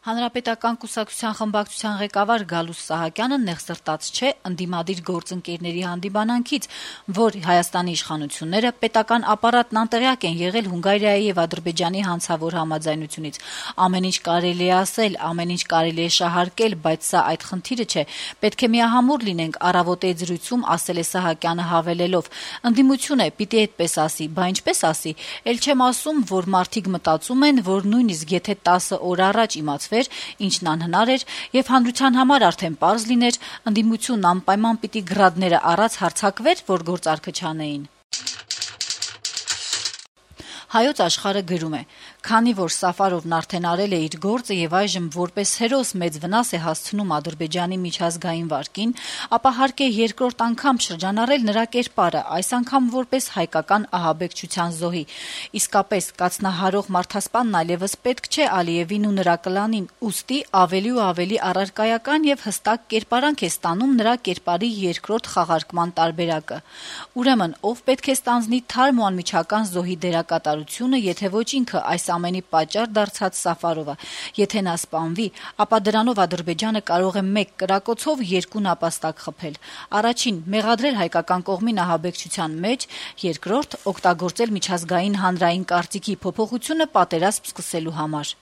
Հանրապետական կուսակցության խմբակցության ղեկավար Գալուստ Սահակյանը նեղսրտած չէ ընդդիմադիր գործընկերների հանդիմանանքից, որ Հայաստանի իշխանությունները պետական ապարատն անտեղյակ են եղել Հունգարիայի եւ Ադրբեջանի հանցավոր համաձայնությունից։ Ամեն ինչ կարելի է ասել, ամեն ինչ կարելի է շահարկել, բայց սա այդ խնդիրը չէ։ Պետք է միահամուռ լինենք, առավոտե զրույցում ասել է Սահակյանը հավելելով. ընդդիմություն է, պիտի այդպես ասի, բա ինչպես ասի։ Էլ չեմ ասում, որ մարդիկ մտածում են, որ նույնիսկ եթե 10 օր առաջ իմացվեր, ինչն անհնար էր, եւ հանրության համար արդեն պարզ լիներ, ընդդիմությունն անպայման պիտի գրադները առած հարձակվեր, որ գործարքը չանեին։ Հայոց աշխարհը գրում է. քանի որ Սաֆարովն արդեն արել է իր գործը եւ այժմ որպես հերոս մեծ վնաս է հասցնում Ադրբեջանի միջազգային վարկին, ապա հարկ է երկրորդ անգամ շրջանառել նրա կերպարը, այս անգամ որպես հայկական ահաբեկչության զոհի։ Իսկապես կացնահարող մարդասպանն այլևս պետք չէ Ալիևին ու նրա կլանին, ուստի ավելի ու ավելի առարկայական եւ հստակ կերպարանք է ստանում նրա կերպարի երկրորդ խաղարկման տարբերակը։ Ուրեմն, ով պետք է ստանձնի թարմ ու անմիջական զոհի դերակատարությունը, եթե ոչ ինքը այս ամենի պատճառ դարձած Սաֆարովը։ Եթե նա սպանվի, ապա դրանով Ադրբեջանը կարող է մեկ կրակոցով երկու նապաստակ խփել։ Առաջին՝ մեղադրել հայկական կողմին ահաբեկչության մեջ, երկրորդ՝ օգտագործել միջազգային հանրային կարծիքի փոփոխությունը պատերազմ սկսելու համար։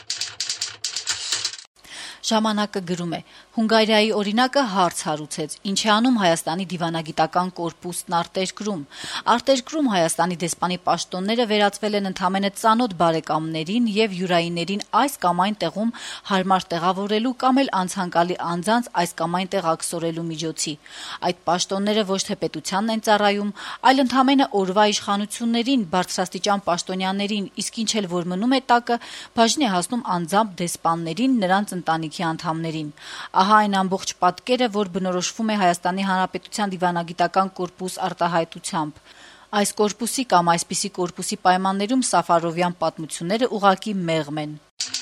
Ժամանակը գրում է. Հունգարիայի օրինակը հարց հարուցեց. ինչ է անում Հայաստանի դիվանագիտական կորպուսն արտերկրում։ Արտերկրում Հայաստանի դեսպանի պաշտոնները վերածվել են ընդամենը ծանոթ բարեկամներին եւ յուրայիներին այս կամ այն տեղում հարմար տեղավորելու կամ էլ անցանկալի անձանց այս կամ այն տեղ աքսորելու միջոցի։ Այդ պաշտոնները ոչ թե պետությանն են ծառայում, այլ ընդամենը օրվա իշխանություններին, բարձրաստիճան պաշտոնյաներին, իսկ ինչ էլ որ մնում է տակը, բաժին է հասնում անձամբ դեսպաններին, նրանց ընտանիքի անդամներին։ Ահա այն ամբողջ պատկերը, որ բնորոշվում է Հայաստանի Հանրապետության դիվանագիտական կորպուս արտահայտությամբ։ Այս կորպուսի կամ այսպիսի կորպուսի պայմաններում Սաֆարովյան պատմությունները ուղղակի մեղմ են։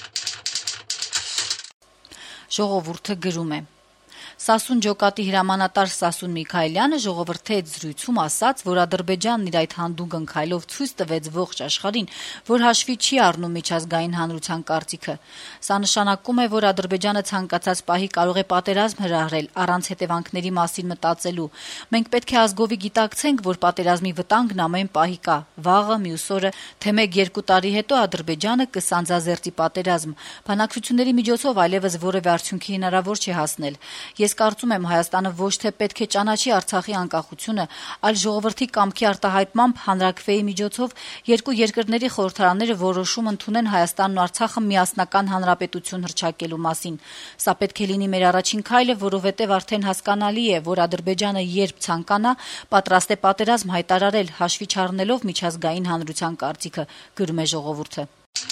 Ժողովուրդը գրում է. Սասուն ջոկատի հրամանատար Սասուն Միքայելյանը ժողովրդի հետ զրույցում ասաց, որ Ադրբեջանն իր այդ հանդուգն քայլով ցույց տվեց ողջ աշխարհին, որ հաշվի չի առնում միջազգային հանրության կարծիքը։ Սա նշանակում է, որ Ադրբեջանը ցանկացած պահի կարող է պատերազմ հրահրել առանց հետևանքների մասին մտածելու։ Մենք պետք է ազգովի գիտակցենք, որ պատերազմի վտանգն ամեն պահի կա։ Վաղը, մյուս օրը, թե 1-2 տարի հետո Ադրբեջանը կսանձազերծի պատերազմ։ Բանակցությունների միջոցով այլևս որևէ արդյունքի հնարավոր չի հասնել։ Ես կարծում եմ, Հայաստանը ոչ թե պետք է ճանաչի Արցախի անկախությունը, այլ ժողովրդի կամքի արտահայտմամբ հանրաքվեի միջոցով երկու երկրների խորհրդարանները որոշում ընդունեն Հայաստանն ու Արցախը միասնական հանրապետություն հռչակելու մասին։ Սա պետք է լինի մեր առաջին քայլը, որովհետև արդեն հասկանալի է, որ Ադրբեջանը երբ ցանկանա, պատրաստ է պատերազմ հայտարարել, հաշվի չառնելով միջազգային հանրության կարծիքը, գրում է ժողովուրդը։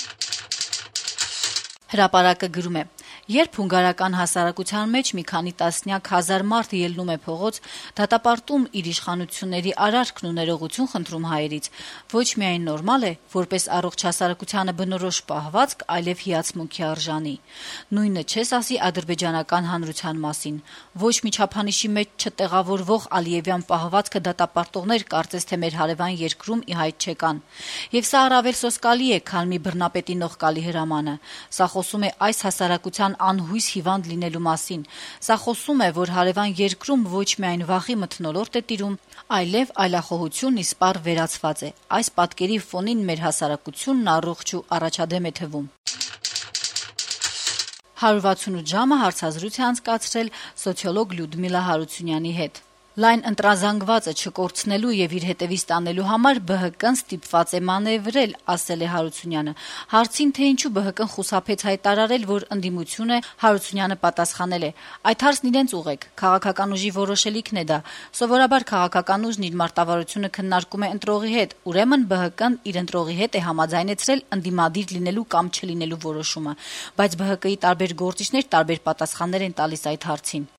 Հրապարակը գրում է. Երբ հունգարական հասարակության մեջ մի քանի տասնյակ հազար մարդ ելնում է փողոց, դատապարտում իր իշխանությունների արարքն ու ներողություն խնդրում հայերից, ոչ միայն նորմալ է, որպես առողջ հասարակությանը բնորոշ պահվածք, այլև հիացմունքի արժանի։ Նույնը չես ասի ադրբեջանական հանրության մասին։ Ոչ մի չափանիշի մեջ չտեղավորվող Ալիևյան պահվածքը դատապարտողներ կարծես թե մեր հարևան երկրում ի հայտ չեկան։ Եվ սա առավել սոսկալի է, քան մի բռնապետի նողկալի հրամանը։ Սա խոսում է այս հասարակության անհույս հիվանդ լինելու մասին։ Սա խոսում է, որ հարևան երկրում ոչ միայն վախի մթնոլորտ է տիրում, այլև այլախոհությունն իսպառ վերացված է։ Այս պատկերի ֆոնին մեր հասարակությունն առողջ ու առաջադեմ է թվում։ 168 ժամը հարցազրույց է անցկացրել սոցիոլոգ Լյուդմիլա Հարությունյանի հետ։ Լայն ընտրազանգվածը չկորցնելու եւ իր հետևից տանելու համար ԲՀԿ-ն ստիպված է մանևրել, ասել է Հարությունյանը։ Հարցին, թե ինչու ԲՀԿ-ն խուսափեց հայտարարել, որ ընդդիմություն է, Հարությունյանը պատասխանել է. այդ հարցն իրենց ուղեք, քաղաքական ուժի որոշելիքն է դա։ Սովորաբար քաղաքական ուժն իր մարտավարությունը քննարկում է ընտրողի հետ, ուրեմն ԲՀԿ-ն իր ընտրողի հետ է համաձայնեցրել ընդդիմադիր լինելու կամ չլինելու որոշումը, բայց ԲՀԿ-ի տարբեր գործիչներ տարբեր պատասխաններ են տալիս այդ հարցին։